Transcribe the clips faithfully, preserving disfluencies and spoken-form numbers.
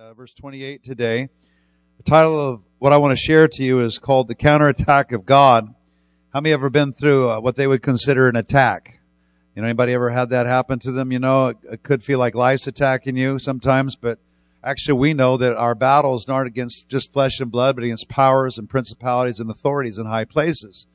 uh, verse twenty-eight today. The title of what I want to share to you is called The Counterattack of God. How many have ever been through uh, what they would consider an attack? You know, anybody ever had that happen to them? You know, it, it could feel like life's attacking you sometimes, but actually we know that our battles aren't against just flesh and blood, but against powers and principalities and authorities in high places.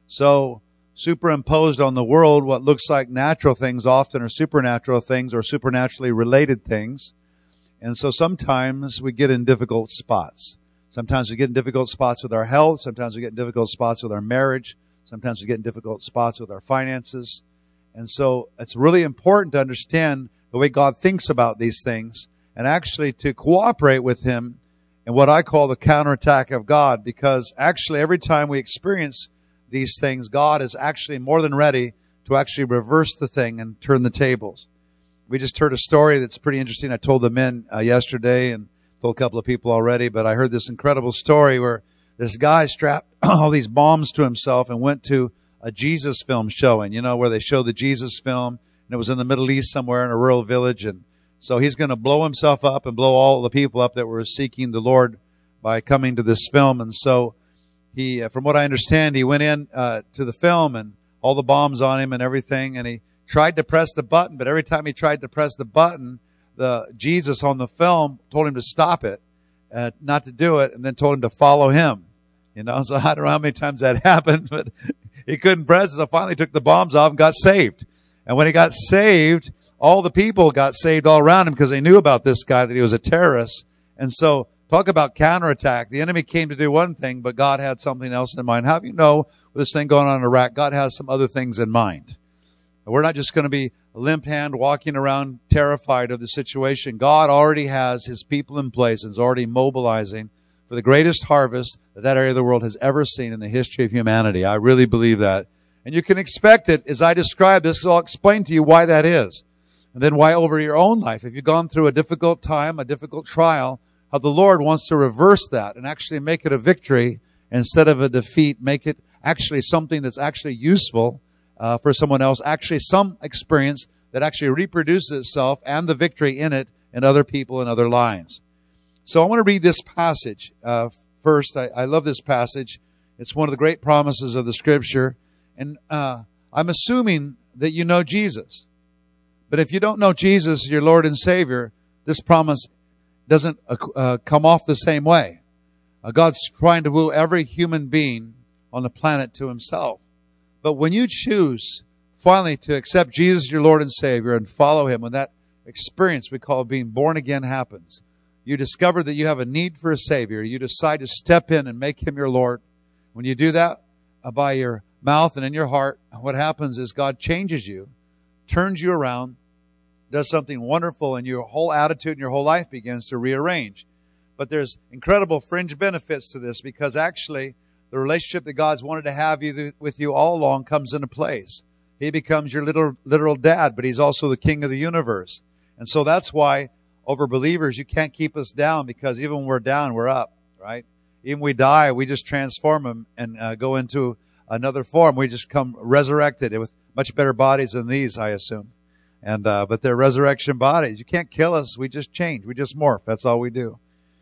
So, superimposed on the world, what looks like natural things often are supernatural things or supernaturally related things. And so sometimes we get in difficult spots. Sometimes we get in difficult spots with our health. Sometimes we get in difficult spots with our marriage. Sometimes we get in difficult spots with our finances. And so it's really important to understand the way God thinks about these things and actually to cooperate with Him in what I call the counterattack of God, because actually every time we experience these things, God is actually more than ready to actually reverse the thing and turn the tables. We just heard a story that's pretty interesting. I told the men uh, yesterday and told a couple of people already, but I heard this incredible story where this guy strapped all these bombs to himself and went to a Jesus film showing, you know, where they show the Jesus film, and it was in the Middle East somewhere in a rural village. And so he's going to blow himself up and blow all the people up that were seeking the Lord by coming to this film. And so he, from what I understand, he went in uh, to the film and all the bombs on him and everything, and he tried to press the button, but every time he tried to press the button, the Jesus on the film told him to stop it, uh, not to do it, and then told him to follow him. You know, so I don't know how many times that happened, but he couldn't press it, so finally took the bombs off and got saved. And when he got saved, all the people got saved all around him because they knew about this guy, that he was a terrorist. And so talk about counterattack. The enemy came to do one thing, but God had something else in mind. How do you know with this thing going on in Iraq, God has some other things in mind? We're not just going to be a limp hand walking around terrified of the situation. God already has His people in place and is already mobilizing for the greatest harvest that that area of the world has ever seen in the history of humanity. I really believe that. And you can expect it as I describe this, because I'll explain to you why that is. And then why over your own life, if you've gone through a difficult time, a difficult trial, how the Lord wants to reverse that and actually make it a victory instead of a defeat, make it actually something that's actually useful Uh, for someone else, actually some experience that actually reproduces itself and the victory in it in other people and other lives. So I want to read this passage uh, first. I, I love this passage. It's one of the great promises of the Scripture. And uh, I'm assuming that you know Jesus. But if you don't know Jesus, your Lord and Savior, this promise doesn't uh, uh, come off the same way. Uh, God's trying to woo every human being on the planet to Himself. But when you choose finally to accept Jesus, your Lord and Savior, and follow Him, when that experience we call being born again happens, you discover that you have a need for a Savior. You decide to step in and make Him your Lord. When you do that uh, by your mouth and in your heart, what happens is God changes you, turns you around, does something wonderful, and your whole attitude and your whole life begins to rearrange. But there's incredible fringe benefits to this, because actually the relationship that God's wanted to have you with you all along comes into place. He becomes your little literal dad, but He's also the King of the universe. And so that's why over believers, you can't keep us down, because even when we're down, we're up, right? Even when we die, we just transform them and uh, go into another form. We just come resurrected with much better bodies than these, I assume. And uh, but they're resurrection bodies. You can't kill us. We just change. We just morph. That's all we do.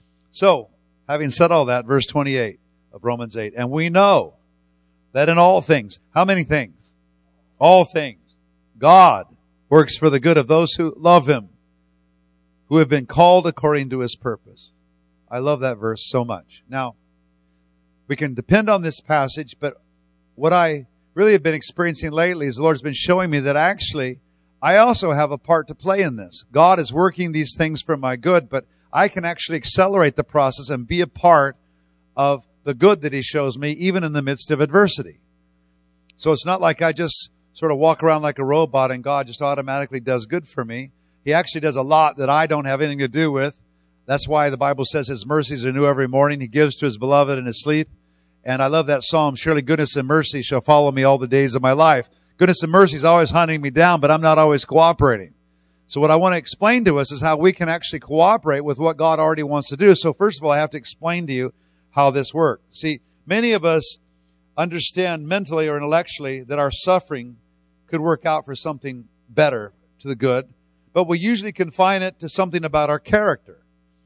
So, having said all that, verse twenty-eight of Romans eight. And we know that in all things, how many things? All things. God works for the good of those who love Him, who have been called according to His purpose. I love that verse so much. Now, we can depend on this passage, but what I really have been experiencing lately is the Lord's been showing me that actually I also have a part to play in this. God is working these things for my good, but I can actually accelerate the process and be a part of the good that He shows me, even in the midst of adversity. So it's not like I just sort of walk around like a robot and God just automatically does good for me. He actually does a lot that I don't have anything to do with. That's why the Bible says His mercies are new every morning. He gives to His beloved in His sleep. And I love that psalm, surely goodness and mercy shall follow me all the days of my life. Goodness and mercy is always hunting me down, but I'm not always cooperating. So what I want to explain to us is how we can actually cooperate with what God already wants to do. So first of all, I have to explain to you how this works. See, many of us understand mentally or intellectually that our suffering could work out for something better, to the good, but we usually confine it to something about our character.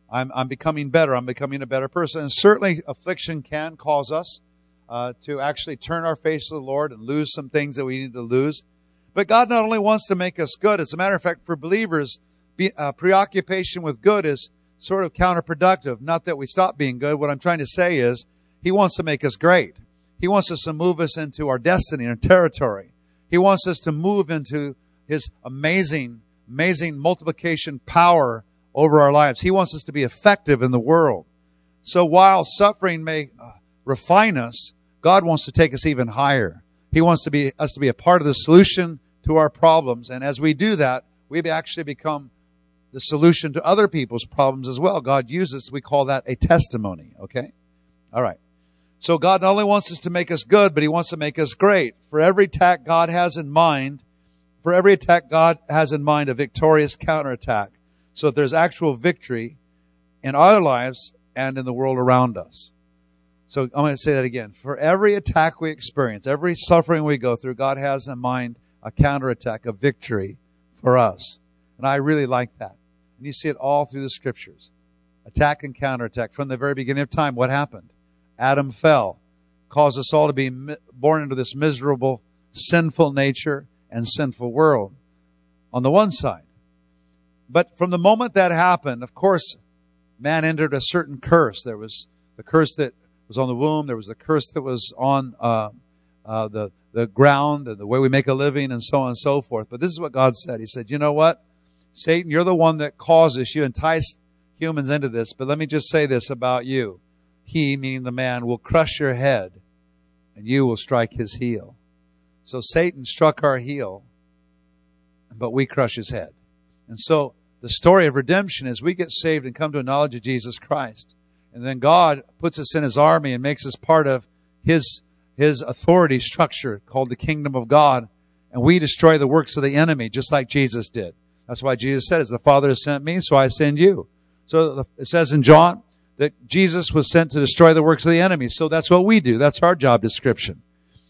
I'm, I'm becoming better. I'm becoming a better person. And certainly affliction can cause us uh, to actually turn our face to the Lord and lose some things that we need to lose. But God not only wants to make us good. As a matter of fact, for believers, be, uh, preoccupation with good is sort of counterproductive. Not that we stop being good. What I'm trying to say is He wants to make us great. He wants us to move us into our destiny and territory. He wants us to move into His amazing, amazing multiplication power over our lives. He wants us to be effective in the world. So while suffering may uh, refine us, God wants to take us even higher. He wants to be us to be a part of the solution to our problems. And as we do that, we actually become the solution to other people's problems as well. God uses, we call that a testimony. Okay? All right. So God not only wants us to make us good, but He wants to make us great. For every attack God has in mind, for every attack God has in mind a victorious counterattack. So that there's actual victory in our lives and in the world around us. So I'm going to say that again. For every attack we experience, every suffering we go through, God has in mind a counterattack, a victory for us. And I really like that. And you see it all through the Scriptures. Attack and counterattack. From the very beginning of time, what happened? Adam fell, caused us all to be born into this miserable, sinful nature and sinful world on the one side. But from the moment that happened, of course, man entered a certain curse. There was the curse that was on the womb. There was the curse that was on uh, uh, the, the ground and the way we make a living and so on and so forth. But this is what God said. He said, you know what? Satan, you're the one that causes, you entice humans into this. But let me just say this about you. He, meaning the man, will crush your head and you will strike his heel. So Satan struck our heel, but we crush his head. And so the story of redemption is we get saved and come to a knowledge of Jesus Christ. And then God puts us in His army and makes us part of His, His authority structure called the kingdom of God. And we destroy the works of the enemy just like Jesus did. That's why Jesus said, as the Father has sent me, so I send you. So it says in John that Jesus was sent to destroy the works of the enemy. So that's what we do. That's our job description.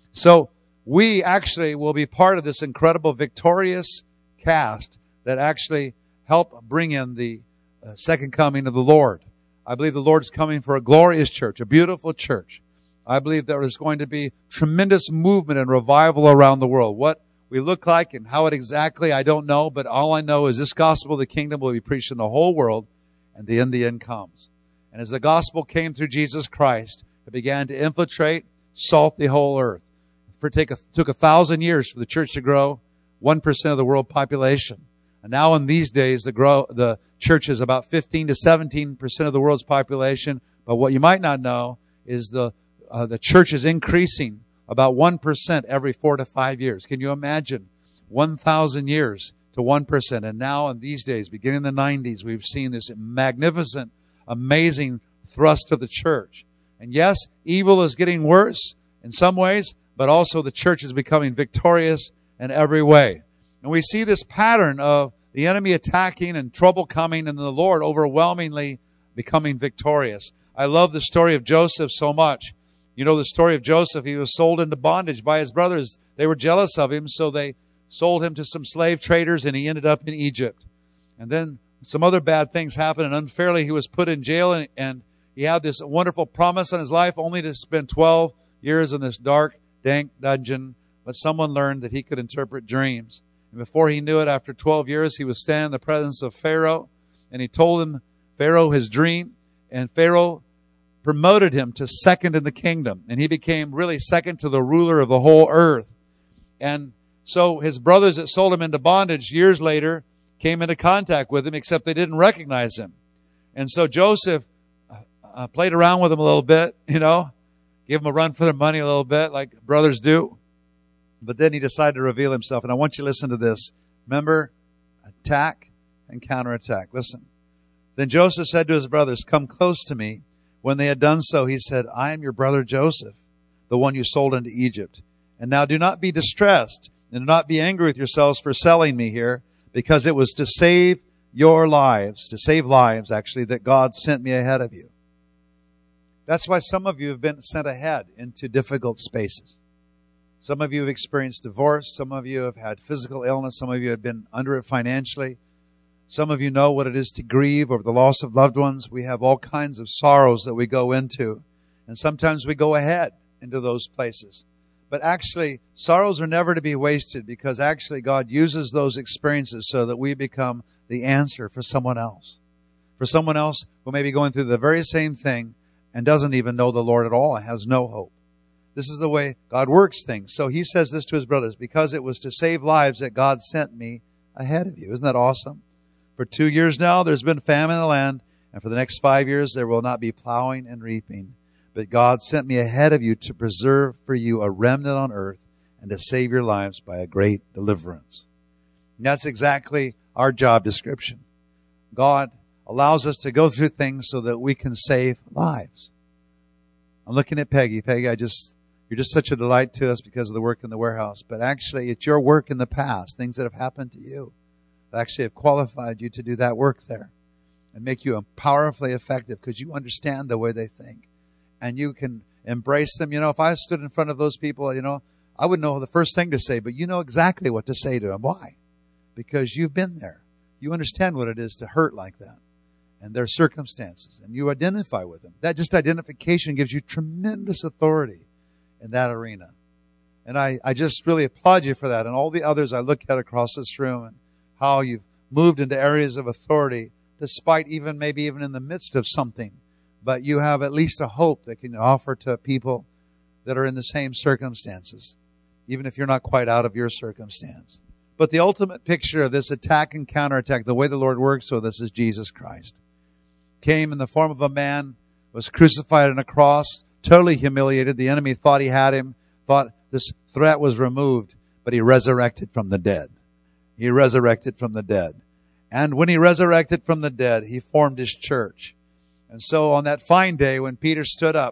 So we actually will be part of this incredible victorious cast that actually help bring in the uh, second coming of the Lord. I believe the Lord's coming for a glorious church, a beautiful church. I believe there is going to be tremendous movement and revival around the world. What we look like and how it exactly, I don't know, but all I know is this gospel of the kingdom will be preached in the whole world, and the end, the end comes. And as the gospel came through Jesus Christ, it began to infiltrate, salt the whole earth. It take a, took a thousand years for the church to grow one percent of the world population. And now in these days, the grow, the church is about fifteen to seventeen percent of the world's population. But what you might not know is the uh, the church is increasing about one percent every four to five years. Can you imagine? one thousand years to one percent. And now in these days, beginning in the nineties, we've seen this magnificent, amazing thrust of the church. And yes, evil is getting worse in some ways, but also the church is becoming victorious in every way. And we see this pattern of the enemy attacking and trouble coming and the Lord overwhelmingly becoming victorious. I love the story of Joseph so much. You know the story of Joseph. He was sold into bondage by his brothers. They were jealous of him, so they sold him to some slave traders, and he ended up in Egypt. And then some other bad things happened, and unfairly he was put in jail, and, and he had this wonderful promise on his life, only to spend twelve years in this dark, dank dungeon. But someone learned that he could interpret dreams. And before he knew it, after twelve years, he was standing in the presence of Pharaoh, and he told him, Pharaoh, his dream, and Pharaoh promoted him to second in the kingdom. And he became really second to the ruler of the whole earth. And so his brothers that sold him into bondage years later came into contact with him, except they didn't recognize him. And so Joseph uh, played around with him a little bit, you know, gave him a run for their money a little bit, like brothers do. But then he decided to reveal himself. And I want you to listen to this. Remember, attack and counterattack. Listen. Then Joseph said to his brothers, come close to me. When they had done so, he said, I am your brother Joseph, the one you sold into Egypt. And now do not be distressed, and do not be angry with yourselves for selling me here, because it was to save your lives, to save lives, actually, that God sent me ahead of you. That's why some of you have been sent ahead into difficult spaces. Some of you have experienced divorce. Some of you have had physical illness. Some of you have been under it financially. Some of you know what it is to grieve over the loss of loved ones. We have all kinds of sorrows that we go into. And sometimes we go ahead into those places. But actually, sorrows are never to be wasted, because actually God uses those experiences so that we become the answer for someone else. For someone else who may be going through the very same thing and doesn't even know the Lord at all and has no hope. This is the way God works things. So he says this to his brothers, because it was to save lives that God sent me ahead of you. Isn't that awesome? For two years now, there's been famine in the land, and for the next five years, there will not be plowing and reaping. But God sent me ahead of you to preserve for you a remnant on earth and to save your lives by a great deliverance. And that's exactly our job description. God allows us to go through things so that we can save lives. I'm looking at Peggy. Peggy, I just, you're just such a delight to us because of the work in the warehouse. But actually, it's your work in the past, things that have happened to you, that actually have qualified you to do that work there and make you powerfully effective because you understand the way they think. And you can embrace them. You know, if I stood in front of those people, you know, I wouldn't know the first thing to say, but you know exactly what to say to them. Why? Because you've been there. You understand what it is to hurt like that and their circumstances, and you identify with them. That just identification gives you tremendous authority in that arena. And I, I just really applaud you for that. And all the others I look at across this room and how you've moved into areas of authority, despite even maybe even in the midst of something. But you have at least a hope that can offer to people that are in the same circumstances, even if you're not quite out of your circumstance. But the ultimate picture of this attack and counterattack, the way the Lord works with us, is Jesus Christ. Came in the form of a man, was crucified on a cross, totally humiliated. The enemy thought he had him, thought this threat was removed, but he resurrected from the dead. He resurrected from the dead. And when he resurrected from the dead, he formed his church. And so on that fine day when Peter stood up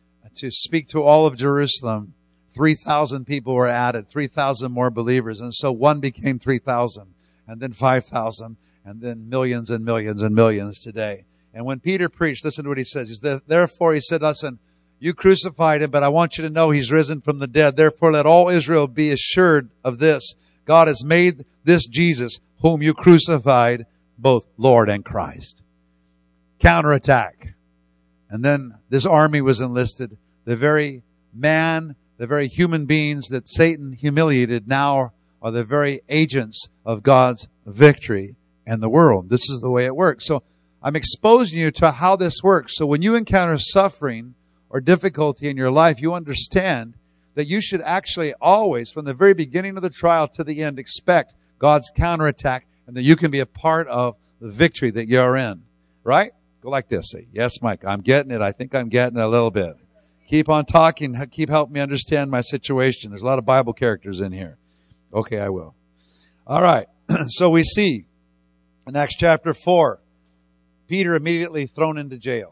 to speak to all of Jerusalem, three thousand people were added, three thousand more believers. And so one became three thousand, and then five thousand, and then millions and millions and millions today. And when Peter preached, listen to what he says. He said, therefore, he said, listen, you crucified him, but I want you to know he's risen from the dead. Therefore, let all Israel be assured of this. God has made this Jesus, whom you crucified, both Lord and Christ. Counterattack. And then this army was enlisted. The very man, the very human beings that Satan humiliated now are the very agents of God's victory in the world. This is the way it works. So I'm exposing you to how this works. So when you encounter suffering or difficulty in your life, you understand that you should actually always, from the very beginning of the trial to the end, expect God's counterattack, and that you can be a part of the victory that you're in. Right? Go like this. Say, yes, Mike, I'm getting it. I think I'm getting it a little bit. Keep on talking. Keep helping me understand my situation. There's a lot of Bible characters in here. Okay, I will. All right. So we see in Acts chapter four, Peter immediately thrown into jail.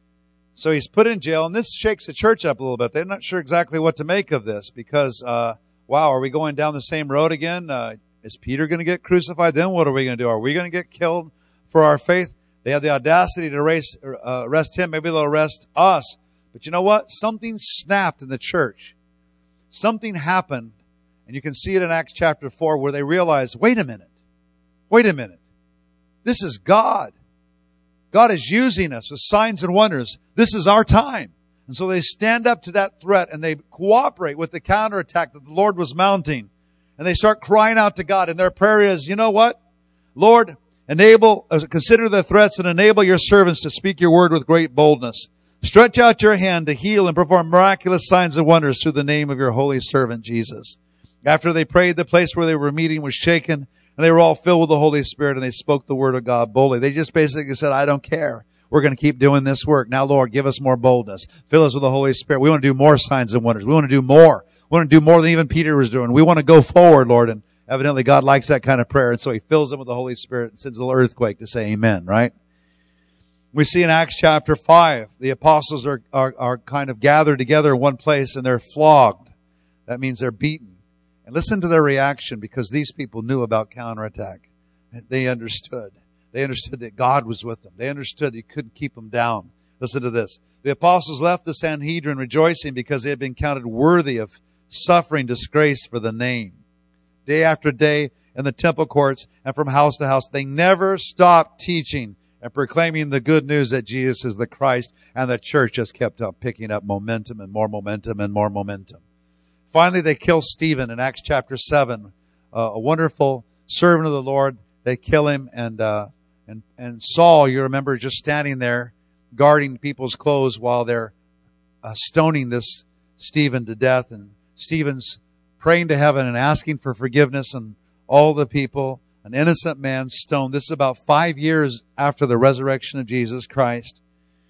So he's put in jail, and this shakes the church up a little bit. They're not sure exactly what to make of this because, uh, wow, are we going down the same road again? Uh, is Peter going to get crucified? Then what are we going to do? Are we going to get killed for our faith? They have the audacity to arrest, uh, arrest him. Maybe they'll arrest us. But you know what? Something snapped in the church. Something happened, and you can see it in Acts chapter four, where they realized, wait a minute. Wait a minute. This is God. God is using us with signs and wonders. This is our time. And so they stand up to that threat, and they cooperate with the counterattack that the Lord was mounting. And they start crying out to God. And their prayer is, you know what? Lord, enable, uh, consider the threats and enable your servants to speak your word with great boldness. Stretch out your hand to heal and perform miraculous signs and wonders through the name of your holy servant, Jesus. After they prayed, the place where they were meeting was shaken, and they were all filled with the Holy Spirit, and they spoke the word of God boldly. They just basically said, I don't care. We're going to keep doing this work. Now, Lord, give us more boldness. Fill us with the Holy Spirit. We want to do more signs and wonders. We want to do more. We want to do more than even Peter was doing. We want to go forward, Lord. And evidently God likes that kind of prayer. And so he fills them with the Holy Spirit and sends a little earthquake to say amen, right? We see in Acts chapter five, the apostles are, are, are kind of gathered together in one place, and they're flogged. That means they're beaten. And listen to their reaction, because these people knew about counterattack. They understood. They understood that God was with them. They understood that you couldn't keep them down. Listen to this. The apostles left the Sanhedrin rejoicing because they had been counted worthy of suffering disgrace for the name. Day after day, in the temple courts and from house to house. They never stopped teaching and proclaiming the good news that Jesus is the Christ, and the church just kept up picking up momentum and more momentum and more momentum. Finally, they kill Stephen in Acts chapter seven, uh, a wonderful servant of the Lord. They kill him, and uh, and and Saul, you remember, just standing there guarding people's clothes while they're uh, stoning this Stephen to death, and Stephen's praying to heaven and asking for forgiveness, and all the people, an innocent man stoned. This is about five years after the resurrection of Jesus Christ.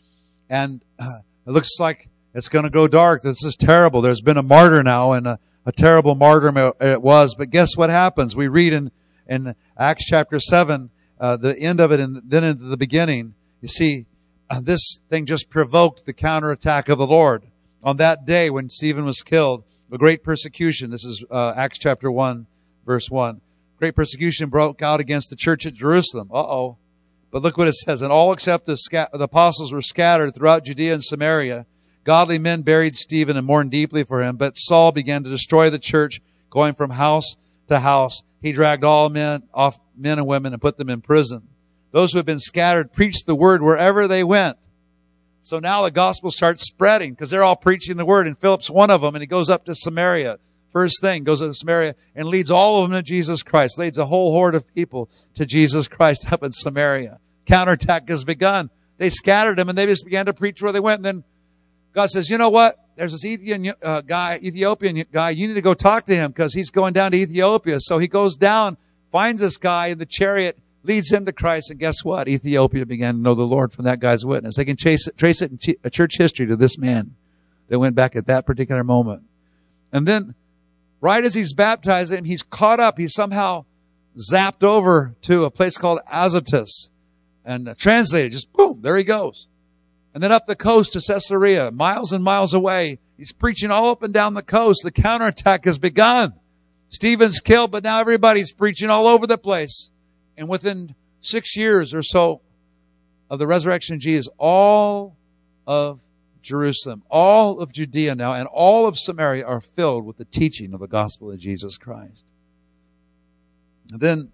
And uh, it looks like it's going to go dark. This is terrible. There's been a martyr now, and a, a terrible martyr it was. But guess what happens? We read in, in Acts chapter seven, uh, the end of it, and then into the beginning. You see, uh, this thing just provoked the counterattack of the Lord. On that day when Stephen was killed, a great persecution, this is uh, Acts chapter one, verse one. Great persecution broke out against the church at Jerusalem. Uh-oh. But look what it says. And all except the, sca- the apostles were scattered throughout Judea and Samaria. Godly men buried Stephen and mourned deeply for him. But Saul began to destroy the church, going from house to house. He dragged all men, off men and women, and put them in prison. Those who had been scattered preached the word wherever they went. So now the gospel starts spreading because they're all preaching the word. And Philip's one of them, and he goes up to Samaria. First thing, goes to Samaria and leads all of them to Jesus Christ. Leads a whole horde of people to Jesus Christ up in Samaria. Counterattack has begun. They scattered them and they just began to preach where they went. And then God says, you know what? There's this Ethiopian uh, guy, Ethiopian guy. You need to go talk to him because he's going down to Ethiopia. So he goes down, finds this guy in the chariot, leads him to Christ. And guess what? Ethiopia began to know the Lord from that guy's witness. They can chase it, trace it in ch- church history to this man that went back at that particular moment. And then right as he's baptized him, he's caught up. He's somehow zapped over to a place called Azotus and uh, translated. Just boom, there he goes. And then up the coast to Caesarea, miles and miles away. He's preaching all up and down the coast. The counterattack has begun. Stephen's killed, but now everybody's preaching all over the place. And within six years or so of the resurrection of Jesus, all of Jerusalem, all of Judea now, and all of Samaria are filled with the teaching of the gospel of Jesus Christ. And then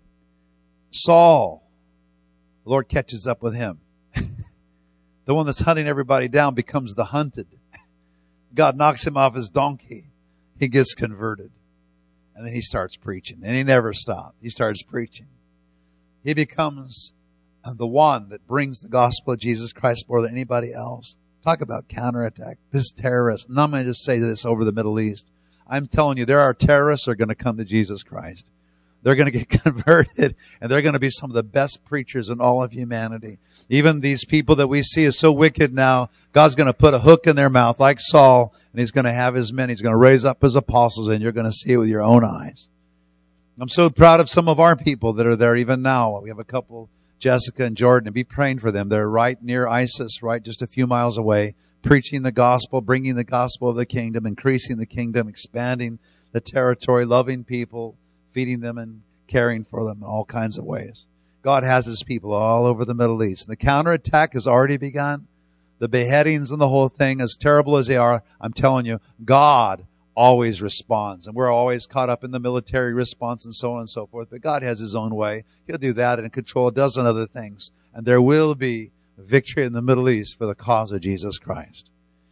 Saul, the Lord catches up with him. The one that's hunting everybody down becomes the hunted. God knocks him off his donkey. He gets converted. And then he starts preaching. And he never stopped. He starts preaching. He becomes the one that brings the gospel of Jesus Christ more than anybody else. Talk about counterattack. This terrorist. And I'm going to just say this over the Middle East. I'm telling you, there are terrorists that are going to come to Jesus Christ. They're going to get converted, and they're going to be some of the best preachers in all of humanity. Even these people that we see is so wicked now, God's going to put a hook in their mouth like Saul, and he's going to have his men. He's going to raise up his apostles, and you're going to see it with your own eyes. I'm so proud of some of our people that are there even now. We have a couple, Jessica and Jordan, and be praying for them. They're right near ISIS, right just a few miles away, preaching the gospel, bringing the gospel of the kingdom, increasing the kingdom, expanding the territory, loving people, feeding them and caring for them in all kinds of ways. God has his people all over the Middle East. And the counterattack has already begun. The beheadings and the whole thing, as terrible as they are, I'm telling you, God always responds. And we're always caught up in the military response and so on and so forth. But God has his own way. He'll do that and control a dozen other things. And there will be victory in the Middle East for the cause of Jesus Christ.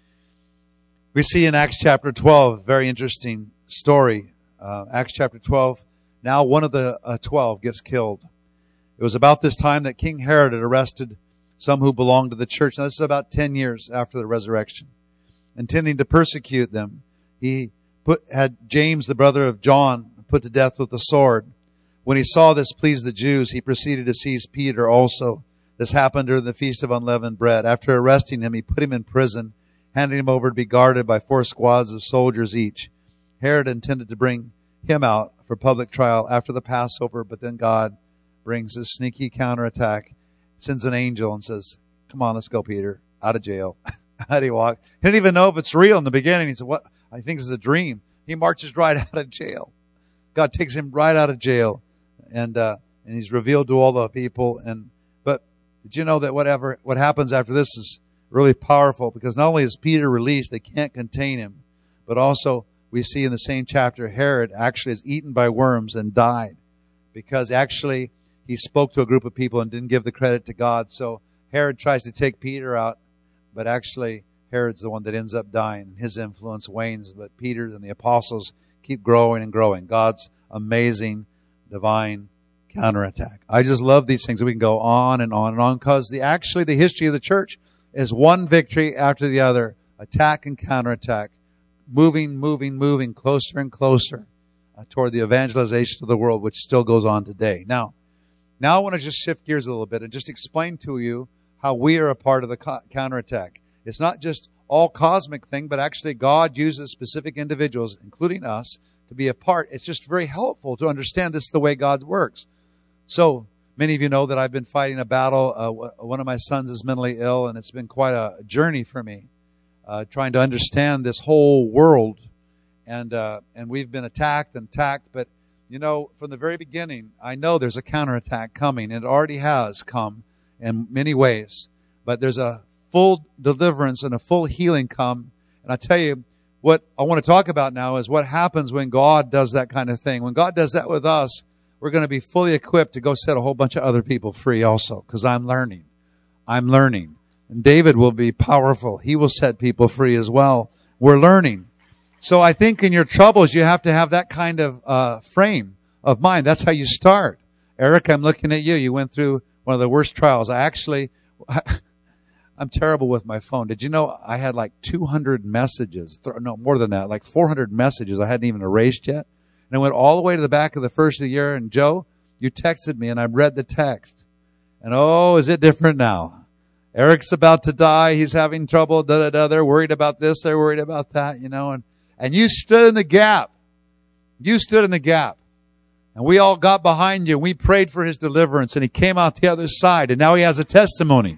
We see in Acts chapter twelve, a very interesting story. Uh, Acts chapter twelve. Now one of the uh, twelve gets killed. It was about this time that King Herod had arrested some who belonged to the church. Now this is about ten years after the resurrection. Intending to persecute them, he put had James, the brother of John, put to death with the sword. When he saw this pleased the Jews, he proceeded to seize Peter also. This happened during the Feast of Unleavened Bread. After arresting him, he put him in prison, handing him over to be guarded by four squads of soldiers each. Herod intended to bring him out for public trial after the Passover, but then God brings this sneaky counterattack, sends an angel and says, come on, let's go, Peter, out of jail. How do you walk? He didn't even know if it's real in the beginning. He said, what? I think this is a dream. He marches right out of jail. God takes him right out of jail, and uh, and he's revealed to all the people. And but did you know that whatever what happens after this is really powerful, because not only is Peter released, they can't contain him, but also we see in the same chapter, Herod actually is eaten by worms and died. because actually he spoke to a group of people and didn't give the credit to God. So Herod tries to take Peter out, but actually Herod's the one that ends up dying. His influence wanes, but Peter and the apostles keep growing and growing. God's amazing, divine counterattack. I just love these things. We can go on and on and on because the actually the history of the church is one victory after the other, attack and counterattack, moving, moving, moving closer and closer uh, toward the evangelization of the world, which still goes on today. Now, now I want to just shift gears a little bit and just explain to you how we are a part of the co- counterattack. It's not just all cosmic thing, but actually God uses specific individuals, including us, to be a part. It's just very helpful to understand this is the way God works. So many of you know that I've been fighting a battle. Uh, one of my sons is mentally ill, and it's been quite a journey for me, uh, trying to understand this whole world. And uh, and we've been attacked and attacked. But, you know, from the very beginning, I know there's a counterattack coming, and it already has come in many ways. But there's a full deliverance and a full healing come. And I tell you, what I want to talk about now is what happens when God does that kind of thing. When God does that with us, we're going to be fully equipped to go set a whole bunch of other people free also, because I'm learning. I'm learning. And David will be powerful. He will set people free as well. We're learning. So I think in your troubles, you have to have that kind of uh, frame of mind. That's how you start. Eric, I'm looking at you. You went through one of the worst trials. I actually, I'm terrible with my phone. Did you know I had like two hundred messages? No, more than that, like four hundred messages I hadn't even erased yet. And I went all the way to the back of the first of the year. And Joe, you texted me and I read the text. And oh, is it different now? Eric's about to die. He's having trouble. Da, da, da. They're worried about this. They're worried about that, you know. And, and you stood in the gap. You stood in the gap. And we all got behind you. And we prayed for his deliverance. And he came out the other side. And now he has a testimony.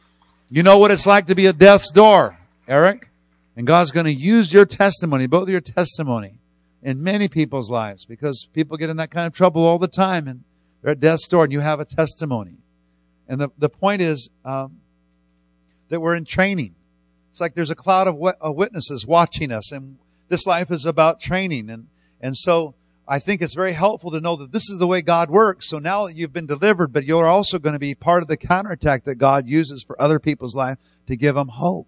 You know what it's like to be at death's door, Eric. And God's going to use your testimony, both of your testimony, in many people's lives, because people get in that kind of trouble all the time and they're at death's door and you have a testimony. And the, the point is um, that we're in training. It's like there's a cloud of, w- of witnesses watching us, and this life is about training. And, and so I think it's very helpful to know that this is the way God works. So now that you've been delivered, but you're also going to be part of the counterattack that God uses for other people's life to give them hope.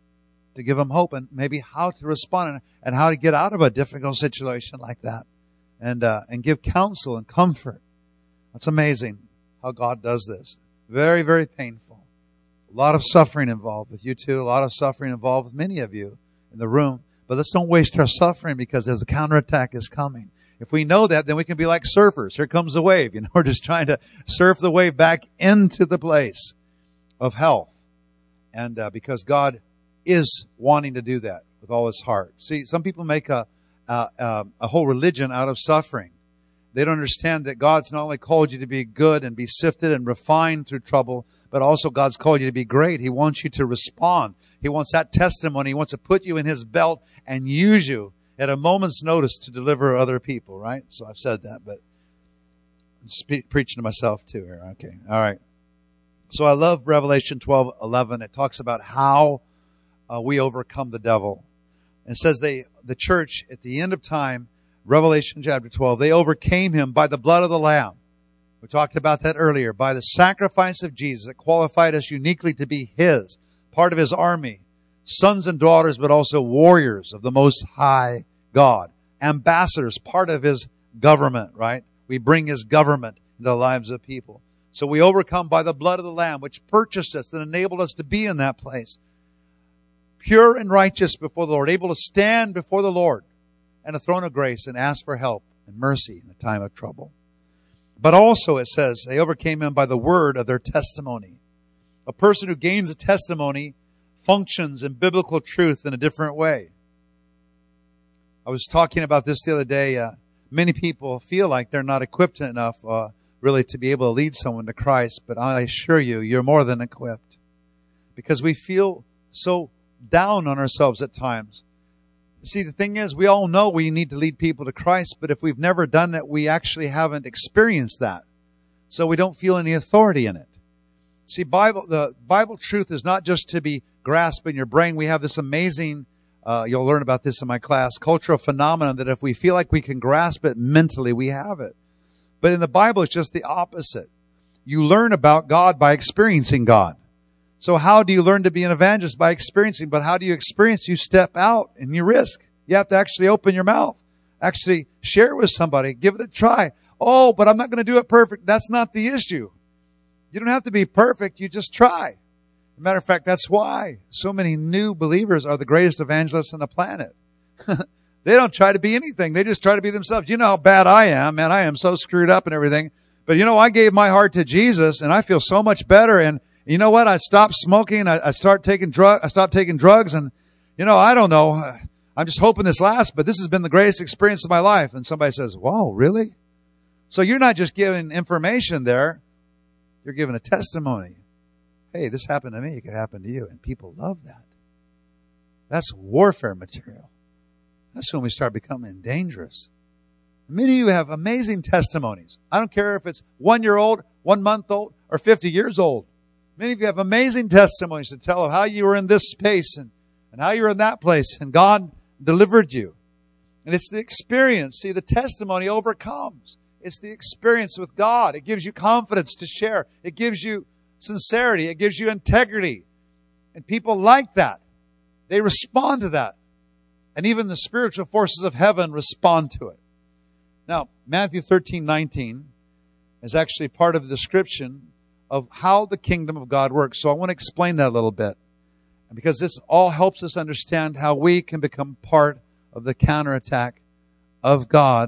To give them hope and maybe how to respond and how to get out of a difficult situation like that, and uh, and give counsel and comfort. That's amazing how God does this. Very, very painful. A lot of suffering involved with you too. A lot of suffering involved with many of you in the room. But let's don't waste our suffering, because there's a counterattack is coming. If we know that, then we can be like surfers. Here comes the wave. You know, we're just trying to surf the wave back into the place of health, and uh, because God is wanting to do that with all his heart. See, some people make a, a, a whole religion out of suffering. They don't understand that God's not only called you to be good and be sifted and refined through trouble, but also God's called you to be great. He wants you to respond. He wants that testimony. He wants to put you in his belt and use you at a moment's notice to deliver other people, right? So I've said that, but I'm spe- preaching to myself too here. Okay. All right. So I love Revelation twelve eleven. It talks about how Uh, we overcome the devil. It says they, the church at the end of time, Revelation chapter twelve, they overcame him by the blood of the Lamb. We talked about that earlier. By the sacrifice of Jesus that qualified us uniquely to be his, part of his army, sons and daughters, but also warriors of the Most High God, ambassadors, part of his government, right? We bring his government into the lives of people. So we overcome by the blood of the Lamb, which purchased us and enabled us to be in that place, pure and righteous before the Lord, able to stand before the Lord and a throne of grace and ask for help and mercy in the time of trouble. But also it says they overcame him by the word of their testimony. A person who gains a testimony functions in biblical truth in a different way. I was talking about this the other day. Uh, many people feel like they're not equipped enough uh, really to be able to lead someone to Christ. But I assure you, you're more than equipped, because we feel so down on ourselves at times. See, the thing is, we all know we need to lead people to Christ, but if we've never done it, we actually haven't experienced that. So we don't feel any authority in it. See, Bible, the Bible truth is not just to be grasped in your brain. We have this amazing, uh, you'll learn about this in my class, cultural phenomenon that if we feel like we can grasp it mentally, we have it. But in the Bible, it's just the opposite. You learn about God by experiencing God. So how do you learn to be an evangelist? By experiencing. But how do you experience? You step out and you risk. You have to actually open your mouth. Actually share it with somebody. Give it a try. Oh, but I'm not going to do it perfect. That's not the issue. You don't have to be perfect. You just try. As a matter of fact, that's why so many new believers are the greatest evangelists on the planet. They don't try to be anything. They just try to be themselves. You know how bad I am, man. I am so screwed up and everything. But you know, I gave my heart to Jesus and I feel so much better. And you know what? I stopped smoking. I, I start taking drug. I stopped taking drugs. And you know, I don't know. I'm just hoping this lasts, but this has been the greatest experience of my life. And somebody says, "Whoa, really?" So you're not just giving information there. You're giving a testimony. Hey, this happened to me. It could happen to you. And people love that. That's warfare material. That's when we start becoming dangerous. Many of you have amazing testimonies. I don't care if it's one year old, one month old, or fifty years old. Many of you have amazing testimonies to tell of how you were in this space and, and how you were in that place and God delivered you. And it's the experience. See, the testimony overcomes. It's the experience with God. It gives you confidence to share. It gives you sincerity. It gives you integrity. And people like that. They respond to that. And even the spiritual forces of heaven respond to it. Now, Matthew thirteen nineteen is actually part of the description of how the kingdom of God works. So I want to explain that a little bit. Because this all helps us understand how we can become part of the counterattack of God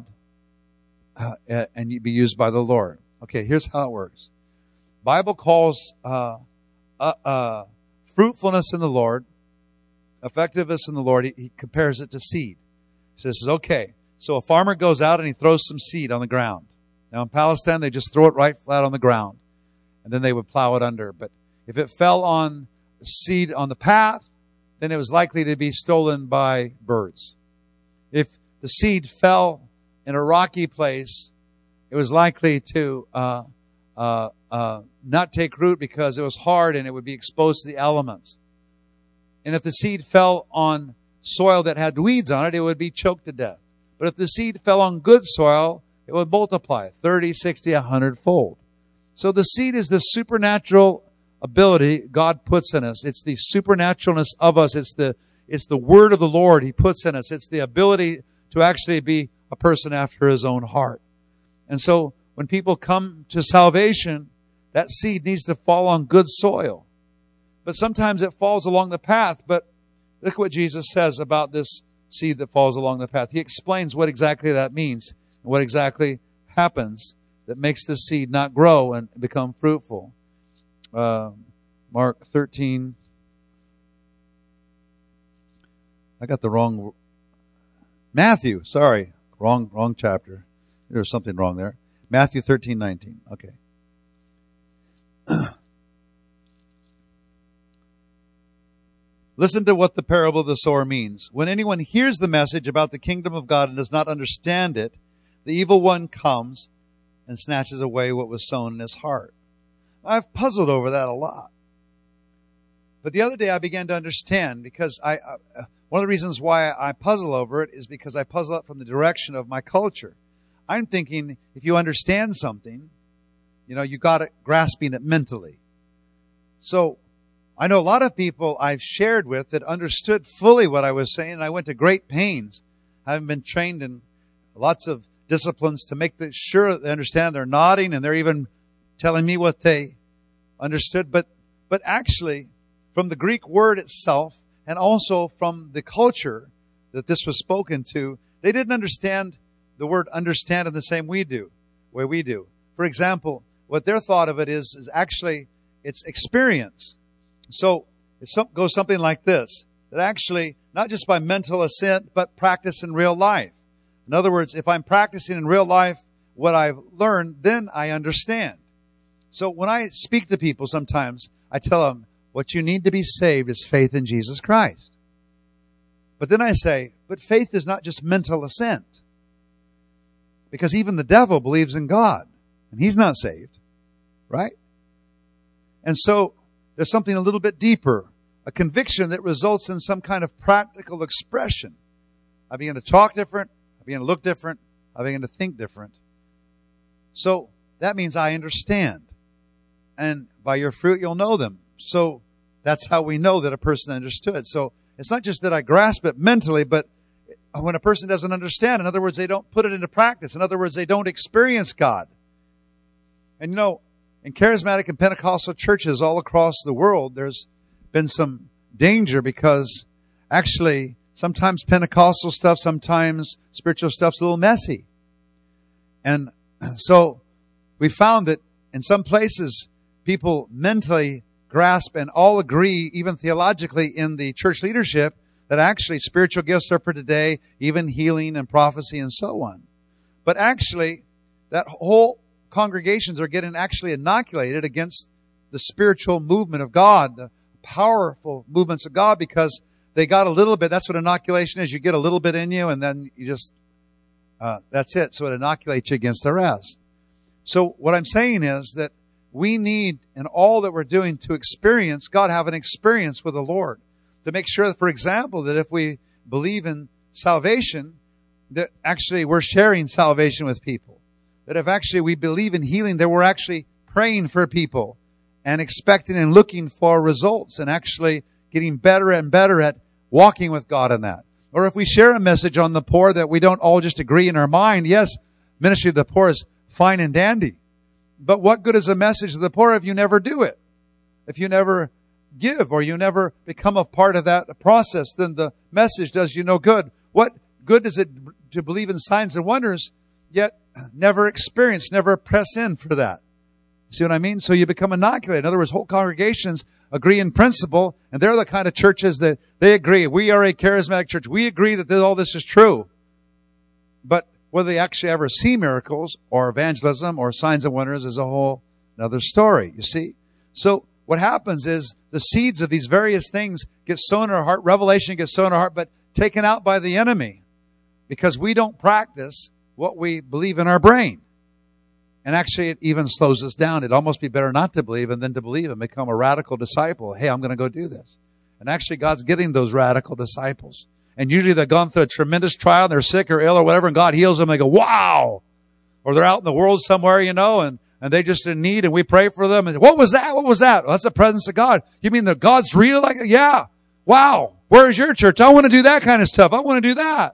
uh, and be used by the Lord. Okay, here's how it works. Bible calls uh, uh, uh, fruitfulness in the Lord, effectiveness in the Lord, he, he compares it to seed. He says, okay, so a farmer goes out and he throws some seed on the ground. Now in Palestine, they just throw it right flat on the ground. And then they would plow it under. But if it fell on seed on the path, then it was likely to be stolen by birds. If the seed fell in a rocky place, it was likely to uh, uh, uh, not take root because it was hard and it would be exposed to the elements. And if the seed fell on soil that had weeds on it, it would be choked to death. But if the seed fell on good soil, it would multiply thirty, sixty, a hundred fold. So the seed is the supernatural ability God puts in us. It's the supernaturalness of us. It's the, it's the word of the Lord He puts in us. It's the ability to actually be a person after His own heart. And so when people come to salvation, that seed needs to fall on good soil. But sometimes it falls along the path. But look what Jesus says about this seed that falls along the path. He explains what exactly that means and what exactly happens that makes this seed not grow and become fruitful. Uh, Mark thirteen. I got the wrong. Matthew, sorry. Wrong, wrong chapter. There's something wrong there. Matthew thirteen nineteen. Okay. Listen to what the parable of the sower means. When anyone hears the message about the kingdom of God and does not understand it, the evil one comes and snatches away what was sown in his heart. I've puzzled over that a lot. But the other day I began to understand because I, I one of the reasons why I puzzle over it is because I puzzle it from the direction of my culture. I'm thinking if you understand something, you know, you got it grasping it mentally. So I know a lot of people I've shared with that understood fully what I was saying, and I went to great pains, having been trained in lots of disciplines to make sure that they understand. They're nodding and they're even telling me what they understood. But, but actually, from the Greek word itself and also from the culture that this was spoken to, they didn't understand the word understand in the same we do, way we do. For example, what their thought of it is, is actually it's experience. So it goes something like this, that actually, not just by mental assent, but practice in real life. In other words, if I'm practicing in real life what I've learned, then I understand. So when I speak to people sometimes, I tell them, what you need to be saved is faith in Jesus Christ. But then I say, but faith is not just mental assent. Because even the devil believes in God, and he's not saved. Right? And so there's something a little bit deeper, a conviction that results in some kind of practical expression. I begin to talk different. I begin to look different. I begin to think different. So that means I understand. And by your fruit, you'll know them. So that's how we know that a person understood. So it's not just that I grasp it mentally, but when a person doesn't understand, in other words, they don't put it into practice. In other words, they don't experience God. And you know, in charismatic and Pentecostal churches all across the world, there's been some danger because actually sometimes Pentecostal stuff, sometimes spiritual stuff's a little messy. And so we found that in some places, people mentally grasp and all agree, even theologically in the church leadership, that actually spiritual gifts are for today, even healing and prophecy and so on. But actually, that whole congregations are getting actually inoculated against the spiritual movement of God, the powerful movements of God, because they got a little bit. That's what inoculation is. You get a little bit in you, and then you just, uh, that's it. So it inoculates you against the rest. So what I'm saying is that we need, in all that we're doing, to experience God, have an experience with the Lord. To make sure, for example, that if we believe in salvation, that actually we're sharing salvation with people. That if actually we believe in healing, that we're actually praying for people and expecting and looking for results and actually getting better and better at walking with God in that. Or if we share a message on the poor, that we don't all just agree in our mind, yes, ministry of the poor is fine and dandy. But what good is a message to the poor if you never do it? If you never give or you never become a part of that process, then the message does you no good. What good is it to believe in signs and wonders, yet never experience, never press in for that? See what I mean? So you become inoculated. In other words, whole congregations agree in principle, and they're the kind of churches that they agree. We are a charismatic church. We agree that all this is true. But whether they actually ever see miracles or evangelism or signs and wonders is a whole another story, you see? So what happens is the seeds of these various things get sown in our heart. Revelation gets sown in our heart, but taken out by the enemy because we don't practice what we believe in our brain. And actually, it even slows us down. It'd almost be better not to believe and than to believe and become a radical disciple. Hey, I'm going to go do this. And actually, God's getting those radical disciples. And usually they've gone through a tremendous trial, and they're sick or ill or whatever, and God heals them. And they go, wow! Or they're out in the world somewhere, you know, and And they just in need, and we pray for them. And what was that? What was that? Well, that's the presence of God. You mean that God's real? Like, yeah. Wow. Where's your church? I want to do that kind of stuff. I want to do that.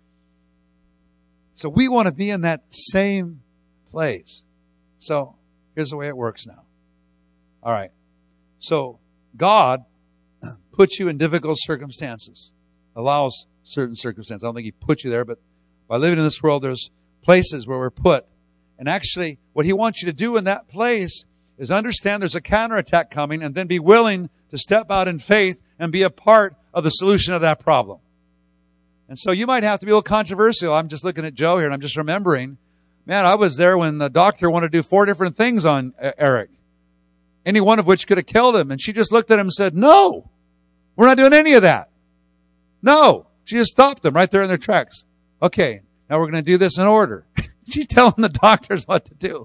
So we want to be in that same place. So here's the way it works now. All right. So God puts you in difficult circumstances, allows certain circumstances. I don't think He put you there, but by living in this world, there's places where we're put. And actually, what He wants you to do in that place is understand there's a counterattack coming and then be willing to step out in faith and be a part of the solution of that problem. And so you might have to be a little controversial. I'm just looking at Joe here and I'm just remembering, man, I was there when the doctor wanted to do four different things on Eric, any one of which could have killed him. And she just looked at him and said, no, we're not doing any of that. No. She just stopped them right there in their tracks. Okay, now we're going to do this in order. She's telling the doctors what to do.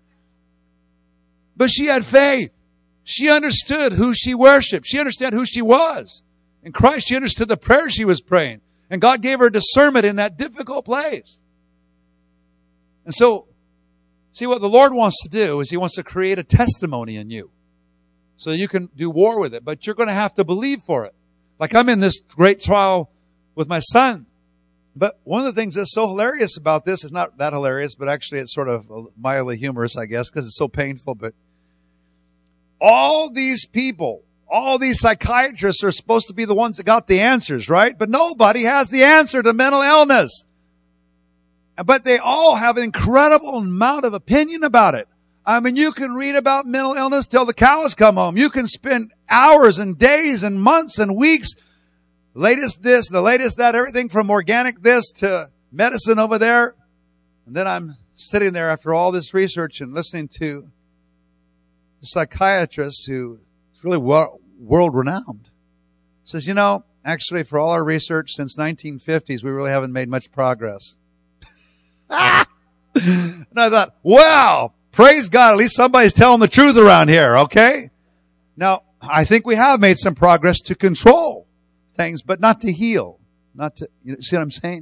But she had faith. She understood who she worshiped. She understood who she was. In Christ, she understood the prayer she was praying. And God gave her discernment in that difficult place. And so, see, what the Lord wants to do is He wants to create a testimony in you. So you can do war with it. But you're going to have to believe for it. Like I'm in this great trial with my son. But one of the things that's so hilarious about this is not that hilarious, but actually it's sort of mildly humorous, I guess, because it's so painful. But all these people, all these psychiatrists are supposed to be the ones that got the answers, right? But nobody has the answer to mental illness. But they all have an incredible amount of opinion about it. I mean, you can read about mental illness till the cows come home. You can spend hours and days and months and weeks latest this, the latest that, everything from organic this to medicine over there. And then I'm sitting there after all this research and listening to a psychiatrist who is really world renowned. Says, you know, actually for all our research since nineteen fifties, we really haven't made much progress. And I thought, wow, praise God, at least somebody's telling the truth around here, okay? Now, I think we have made some progress to control things, but not to heal. Not to, you know, see what I'm saying?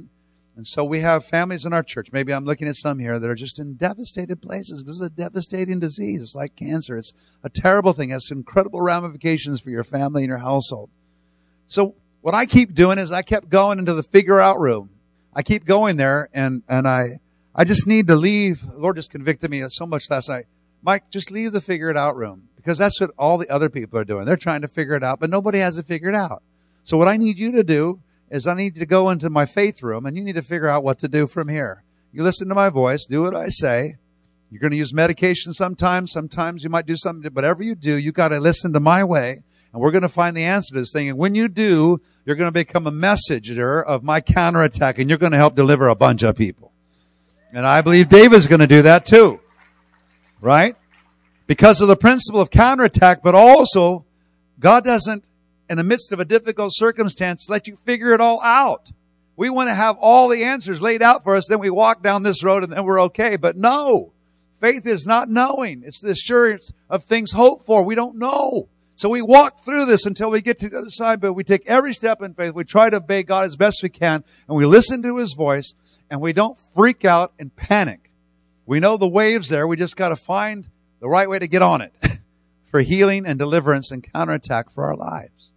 And so we have families in our church. Maybe I'm looking at some here that are just in devastated places. This is a devastating disease. It's like cancer. It's a terrible thing. It has incredible ramifications for your family and your household. So what I keep doing is I kept going into the figure out room. I keep going there, and, and I, I just need to leave. The Lord just convicted me so much last night. Mike, just leave the figure it out room, because that's what all the other people are doing. They're trying to figure it out, but nobody has it figured out. So what I need you to do is I need you to go into my faith room, and you need to figure out what to do from here. You listen to my voice, do what I say. You're going to use medication sometimes. Sometimes you might do something. Whatever you do, you got to listen to my way, and we're going to find the answer to this thing. And when you do, you're going to become a messenger of my counterattack, and you're going to help deliver a bunch of people. And I believe David's going to do that too, right? Because of the principle of counterattack, but also God doesn't, in the midst of a difficult circumstance, let you figure it all out. We want to have all the answers laid out for us, then we walk down this road and then we're okay. But no, faith is not knowing. It's the assurance of things hoped for. We don't know. So we walk through this until we get to the other side, but we take every step in faith. We try to obey God as best we can, and we listen to His voice, and we don't freak out and panic. We know the wave's there. We just got to find the right way to get on it for healing and deliverance and counterattack for our lives.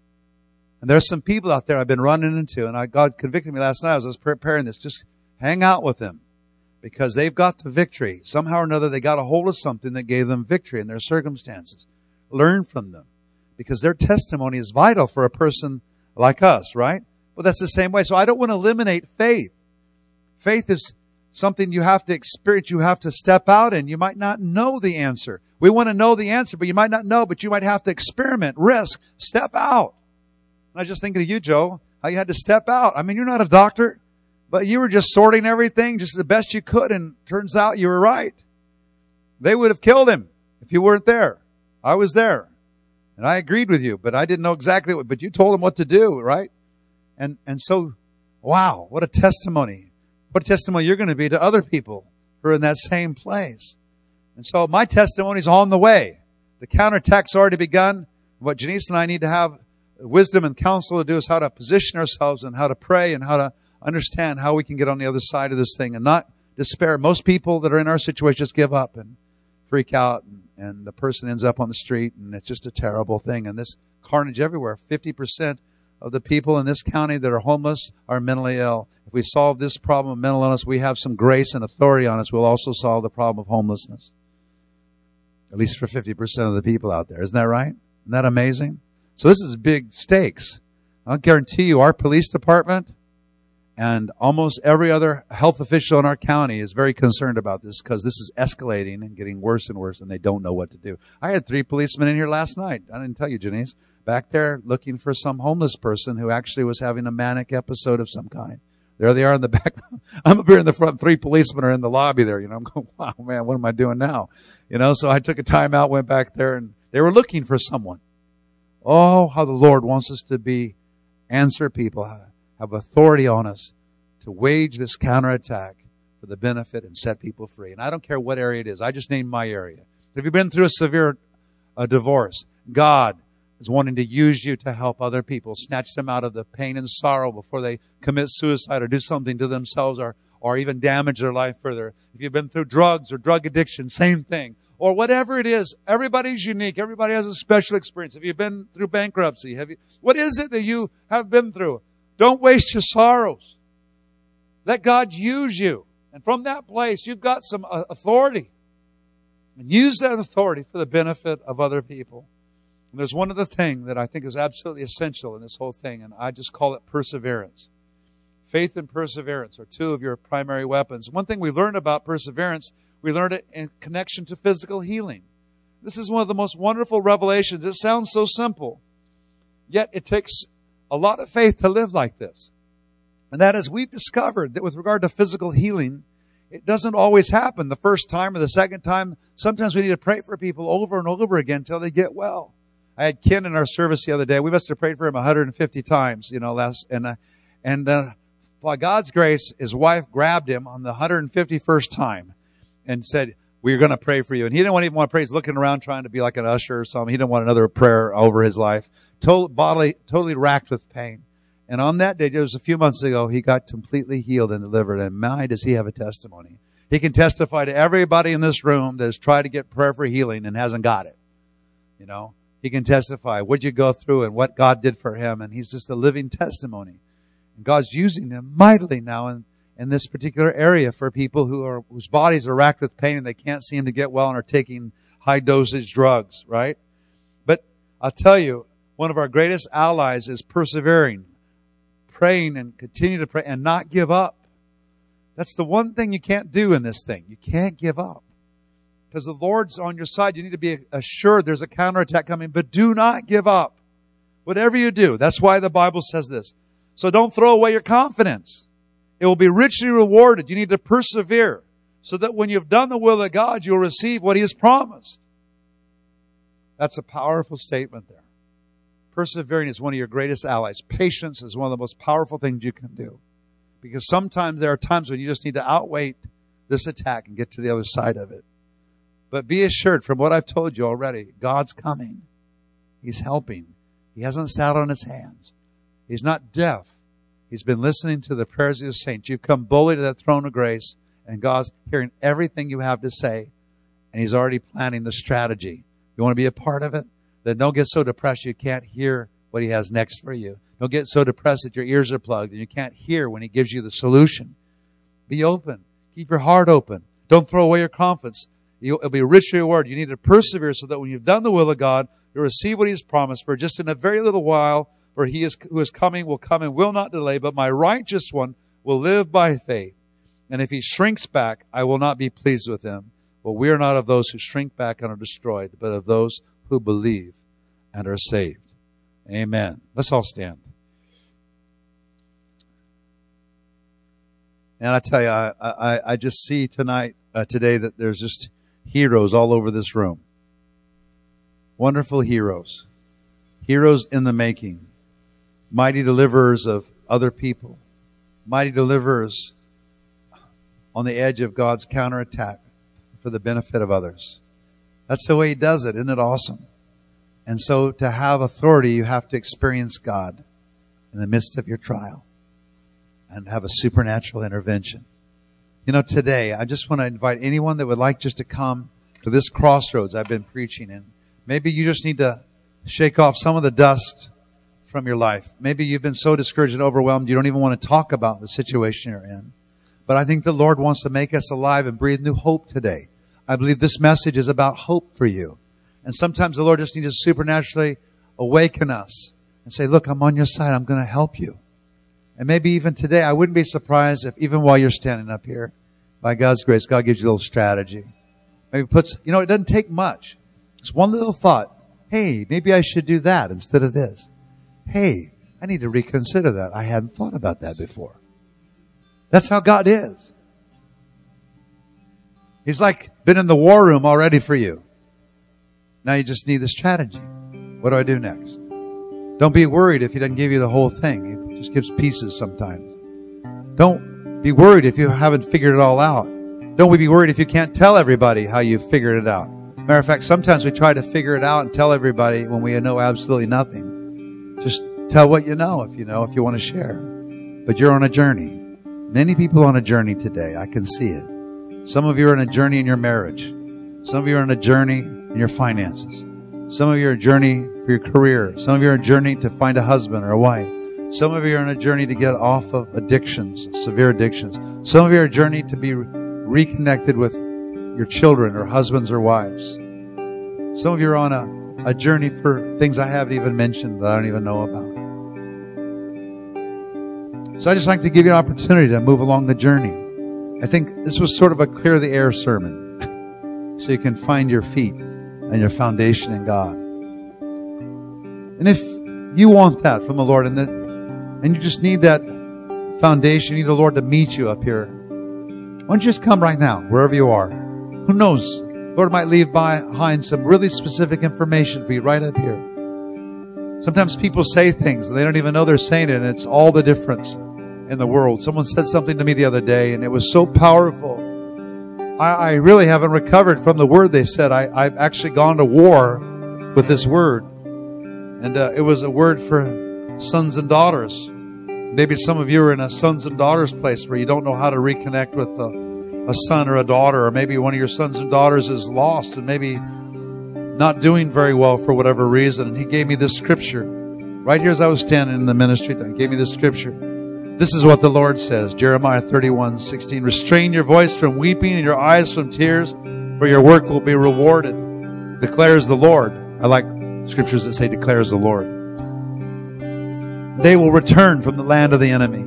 And there's some people out there I've been running into, and I, God convicted me last night as I was preparing this. Just hang out with them, because they've got the victory. Somehow or another, they got a hold of something that gave them victory in their circumstances. Learn from them, because their testimony is vital for a person like us, right? Well, that's the same way. So I don't want to eliminate faith. Faith is something you have to experience, you have to step out in. You might not know the answer. We want to know the answer, but you might not know, but you might have to experiment, risk, step out. And I was just thinking of you, Joe, how you had to step out. I mean, you're not a doctor, but you were just sorting everything just the best you could, and turns out you were right. They would have killed him if you weren't there. I was there, and I agreed with you, but I didn't know exactly what, but you told him what to do, right? And, and so, wow, what a testimony. What a testimony you're going to be to other people who are in that same place. And so my testimony's on the way. The counterattack's already begun. What Janice and I need to have wisdom and counsel to do is how to position ourselves and how to pray and how to understand how we can get on the other side of this thing and not despair. Most people that are in our situation just give up and freak out, and, and the person ends up on the street, and it's just a terrible thing. And this carnage everywhere. fifty percent of the people in this county that are homeless are mentally ill. If we solve this problem of mental illness, we have some grace and authority on us. We'll also solve the problem of homelessness. At least for fifty percent of the people out there. Isn't that right? Isn't that amazing? So this is big stakes. I'll guarantee you our police department and almost every other health official in our county is very concerned about this, because this is escalating and getting worse and worse, and they don't know what to do. I had three policemen in here last night. I didn't tell you, Janice. Back there looking for some homeless person who actually was having a manic episode of some kind. There they are in the back. I'm up here in the front. Three policemen are in the lobby there. You know, I'm going, wow, man, what am I doing now? You know, so I took a time out, went back there, and they were looking for someone. Oh, how the Lord wants us to be answer people, have authority on us to wage this counterattack for the benefit and set people free. And I don't care what area it is. I just named my area. If you've been through a severe uh, divorce, God is wanting to use you to help other people, snatch them out of the pain and sorrow before they commit suicide or do something to themselves, or, or even damage their life further. If you've been through drugs or drug addiction, same thing. Or whatever it is, everybody's unique. Everybody has a special experience. Have you been through bankruptcy? Have you? What is it that you have been through? Don't waste your sorrows. Let God use you. And from that place, you've got some authority. And use that authority for the benefit of other people. And there's one other thing that I think is absolutely essential in this whole thing, and I just call it perseverance. Faith and perseverance are two of your primary weapons. One thing we learned about perseverance, we learned it in connection to physical healing. This is one of the most wonderful revelations. It sounds so simple, yet it takes a lot of faith to live like this. And that is, we've discovered that with regard to physical healing, it doesn't always happen the first time or the second time. Sometimes we need to pray for people over and over again until they get well. I had Ken in our service the other day. We must have prayed for him one hundred fifty times, you know, last, and, uh, and, uh, by God's grace, his wife grabbed him on the one hundred fifty-first time and said, we're going to pray for you. And he didn't want, even want to pray. He's looking around trying to be like an usher or something. He didn't want another prayer over his life. Total, bodily, totally racked with pain. And on that day, it was a few months ago, he got completely healed and delivered. And my, does he have a testimony. He can testify to everybody in this room that has tried to get prayer for healing and hasn't got it. You know, he can testify what you go through and what God did for him. And he's just a living testimony. And God's using him mightily now in, in this particular area for people who are, whose bodies are racked with pain and they can't seem to get well and are taking high dosage drugs, right? But I'll tell you, one of our greatest allies is persevering, praying and continue to pray and not give up. That's the one thing you can't do in this thing. You can't give up. Because the Lord's on your side. You need to be assured there's a counterattack coming, but do not give up. Whatever you do. That's why the Bible says this. So don't throw away your confidence. It will be richly rewarded. You need to persevere so that when you've done the will of God, you'll receive what He has promised. That's a powerful statement there. Persevering is one of your greatest allies. Patience is one of the most powerful things you can do. Because sometimes there are times when you just need to outwait this attack and get to the other side of it. But be assured from what I've told you already, God's coming. He's helping. He hasn't sat on His hands. He's not deaf. He's been listening to the prayers of His saints. You've come boldly to that throne of grace, and God's hearing everything you have to say, and He's already planning the strategy. You want to be a part of it? Then don't get so depressed you can't hear what He has next for you. Don't get so depressed that your ears are plugged and you can't hear when He gives you the solution. Be open. Keep your heart open. Don't throw away your confidence. You'll, it'll be richly rewarded. You need to persevere so that when you've done the will of God, you'll receive what He has promised. For just in a very little while, for He is, who is coming will come and will not delay, but my righteous one will live by faith. And if he shrinks back, I will not be pleased with him. But we are not of those who shrink back and are destroyed, but of those who believe and are saved. Amen. Let's all stand. And I tell you, I, I, I just see tonight, uh, today, that there's just heroes all over this room. Wonderful heroes. Heroes in the making. Mighty deliverers of other people. Mighty deliverers on the edge of God's counterattack for the benefit of others. That's the way He does it. Isn't it awesome? And so to have authority, you have to experience God in the midst of your trial and have a supernatural intervention. You know, today, I just want to invite anyone that would like just to come to this crossroads I've been preaching in. Maybe you just need to shake off some of the dust from your life. Maybe you've been so discouraged and overwhelmed you don't even want to talk about the situation you're in. But I think the Lord wants to make us alive and breathe new hope today. I believe this message is about hope for you. And sometimes the Lord just needs to supernaturally awaken us and say, look, I'm on your side. I'm going to help you. And maybe even today, I wouldn't be surprised if even while you're standing up here, by God's grace, God gives you a little strategy. Maybe puts, you know, it doesn't take much. It's one little thought. Hey, maybe I should do that instead of this. Hey, I need to reconsider that. I hadn't thought about that before. That's how God is. He's like been in the war room already for you. Now you just need the strategy. What do I do next? Don't be worried if He doesn't give you the whole thing. He just gives pieces sometimes. Don't be worried if you haven't figured it all out. Don't be worried if you can't tell everybody how you've figured it out. Matter of fact, sometimes we try to figure it out and tell everybody when we know absolutely nothing. Just tell what you know if you know, if you want to share. But you're on a journey. Many people on a journey today. I can see it. Some of you are on a journey in your marriage. Some of you are on a journey in your finances. Some of you are on a journey for your career. Some of you are on a journey to find a husband or a wife. Some of you are on a journey to get off of addictions, severe addictions. Some of you are on a journey to be reconnected with your children or husbands or wives. Some of you are on a, a journey for things I haven't even mentioned that I don't even know about. So I just like to give you an opportunity to move along the journey. I think this was sort of a clear the air sermon. So you can find your feet and your foundation in God. And if you want that from the Lord and, the, and you just need that foundation, you need the Lord to meet you up here, why don't you just come right now, wherever you are. Who knows? The Lord might leave behind some really specific information for you right up here. Sometimes people say things and they don't even know they're saying it, and it's all the difference in the world. Someone said something to me the other day, and it was so powerful. I, I really haven't recovered from the word they said. I, I've actually gone to war with this word. And uh, it was a word for sons and daughters Maybe some of you are in a sons and daughters place where you don't know how to reconnect with a, a son or a daughter, or maybe one of your sons and daughters is lost and maybe not doing very well for whatever reason. And he gave me this scripture right here as I was standing in the ministry. He gave me this scripture. This is what the Lord says, Jeremiah thirty-one sixteen. Restrain your voice from weeping and your eyes from tears, for your work will be rewarded, declares the Lord. I like scriptures that say declares the Lord. They will return from the land of the enemy.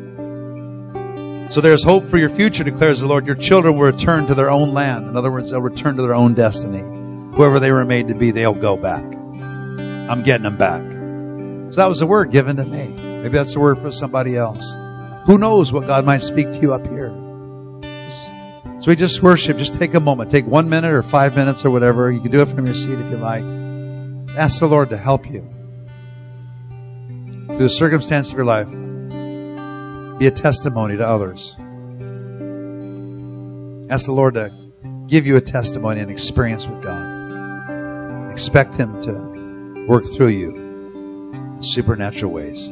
So there's hope for your future, declares the Lord. Your children will return to their own land. In other words, they'll return to their own destiny. Whoever they were made to be, they'll go back. I'm getting them back. So that was a word given to me. Maybe that's a word for somebody else. Who knows what God might speak to you up here? So we just worship. Just take a moment. Take one minute or five minutes or whatever. You can do it from your seat if you like. Ask the Lord to help you through the circumstance of your life. Be a testimony to others. Ask the Lord to give you a testimony and experience with God. Expect Him to work through you in supernatural ways.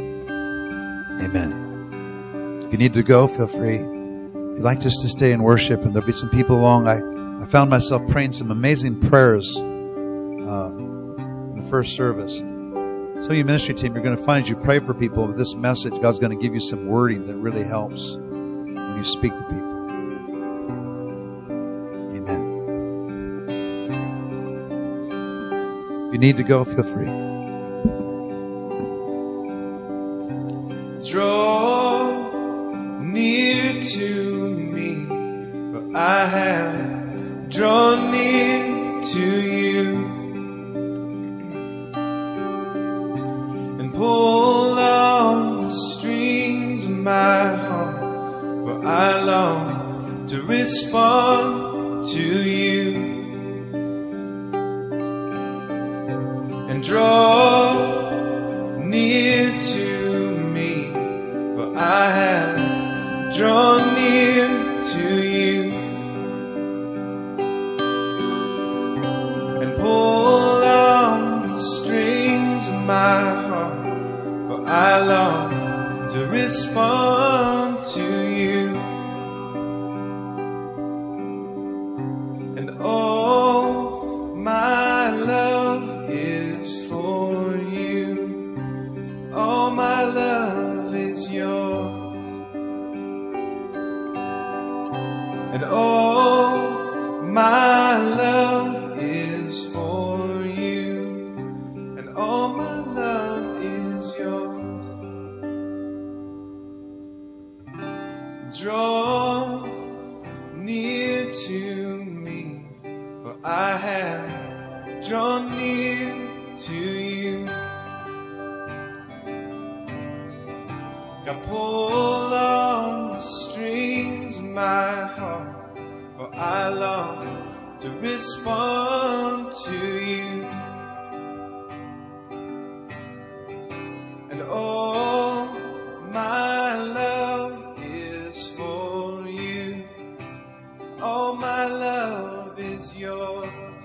Amen. If you need to go, feel free. If you'd like just to stay and worship, and there'll be some people along. I, I found myself praying some amazing prayers uh, in the first service. Some of you ministry team, you're going to find as you pray for people with this message, God's going to give you some wording that really helps when you speak to people. Amen. If you need to go, feel free. Draw near to me, for I have drawn near to you. Pull on the strings of my heart, for I long to respond to you. And draw near to me, for I have drawn near to you. And pull on the strings of my heart, I long to respond to you. And all my love is for you. All my love is yours. And all my love is for you. And all my love is yours. Draw near to me, for I have drawn near to you. God, pull on the strings of my heart, for I long to respond to you. And all my love is for you. All my love is yours.